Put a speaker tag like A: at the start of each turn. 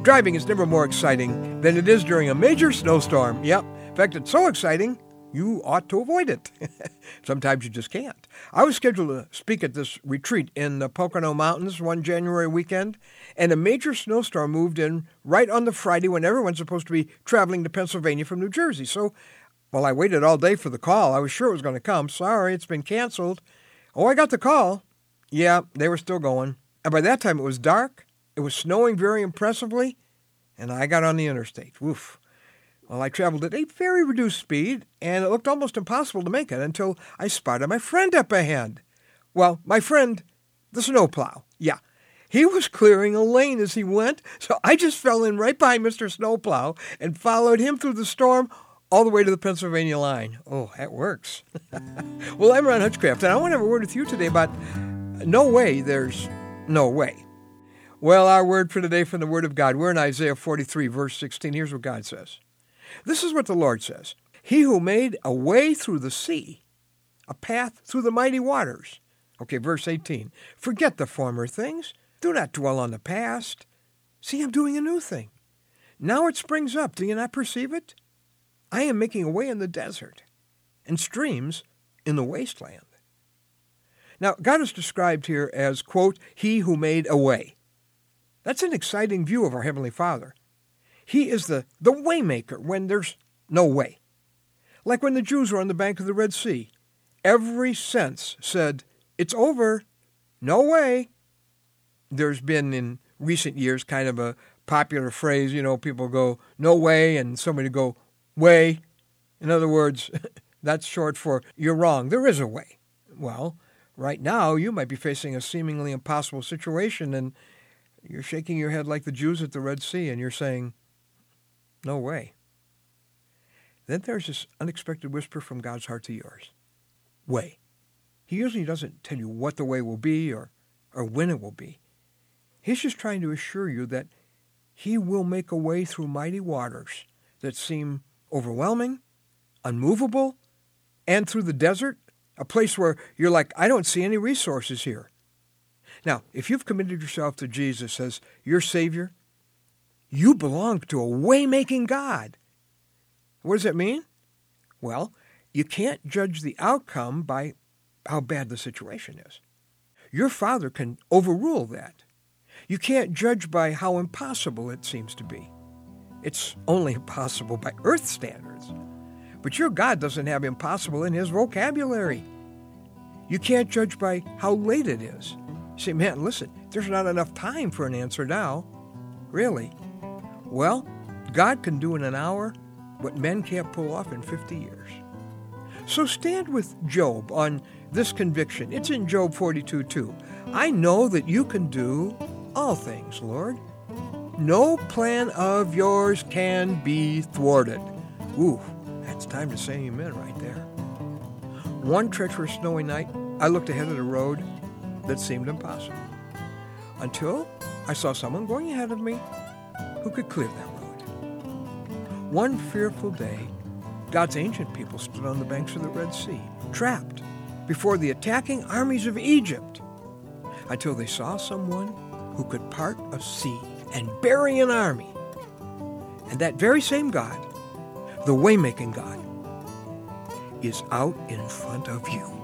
A: Driving is never more exciting than it is during a major snowstorm. Yep. In fact, it's so exciting, you ought to avoid it. Sometimes you just can't. I was scheduled to speak at this retreat in the Pocono Mountains one January weekend, and a major snowstorm moved in right on the Friday when everyone's supposed to be traveling to Pennsylvania from New Jersey. So, I waited all day for the call. I was sure it was going to come. Sorry, it's been canceled. Oh, I got the call. Yeah, they were still going. And by that time, it was dark. It was snowing very impressively, and I got on the interstate. Woof. Well, I traveled at a very reduced speed, and it looked almost impossible to make it until I spotted my friend up ahead. Well, my friend, the snowplow. Yeah, he was clearing a lane as he went, so I just fell in right behind Mr. Snowplow and followed him through the storm all the way to the Pennsylvania line. Oh, that works. Well, I'm Ron Hutchcraft, and I want to have a word with you today about no way there's no way. Well, our word for today from the Word of God, we're in Isaiah 43, verse 16. Here's what God says. This is what the Lord says. He who made a way through the sea, a path through the mighty waters. Okay, verse 18. Forget the former things. Do not dwell on the past. See, I'm doing a new thing. Now it springs up. Do you not perceive it? I am making a way in the desert and streams in the wasteland. Now, God is described here as, quote, he who made a way. That's an exciting view of our Heavenly Father. He is the way maker when there's no way. Like when the Jews were on the bank of the Red Sea, every sense said, it's over, no way. There's been in recent years kind of a popular phrase, people go, no way, and somebody go, way. In other words, that's short for, you're wrong, there is a way. Well, right now you might be facing a seemingly impossible situation, and you're shaking your head like the Jews at the Red Sea, and you're saying, no way. Then there's this unexpected whisper from God's heart to yours. Way. He usually doesn't tell you what the way will be or when it will be. He's just trying to assure you that he will make a way through mighty waters that seem overwhelming, unmovable, and through the desert, a place where you're like, I don't see any resources here. Now, if you've committed yourself to Jesus as your Savior, you belong to a way-making God. What does that mean? Well, you can't judge the outcome by how bad the situation is. Your Father can overrule that. You can't judge by how impossible it seems to be. It's only impossible by earth standards. But your God doesn't have impossible in his vocabulary. You can't judge by how late it is. You say, man, listen, there's not enough time for an answer now. Really? Well, God can do in an hour what men can't pull off in 50 years. So stand with Job on this conviction. It's in Job 42:2. I know that you can do all things, Lord. No plan of yours can be thwarted. Ooh, that's time to say amen right there. One treacherous snowy night, I looked ahead at a road that seemed impossible, until I saw someone going ahead of me who could clear that road. One fearful day, God's ancient people stood on the banks of the Red Sea, trapped before the attacking armies of Egypt, until they saw someone who could part a sea and bury an army. And that very same God, the way-making God, is out in front of you.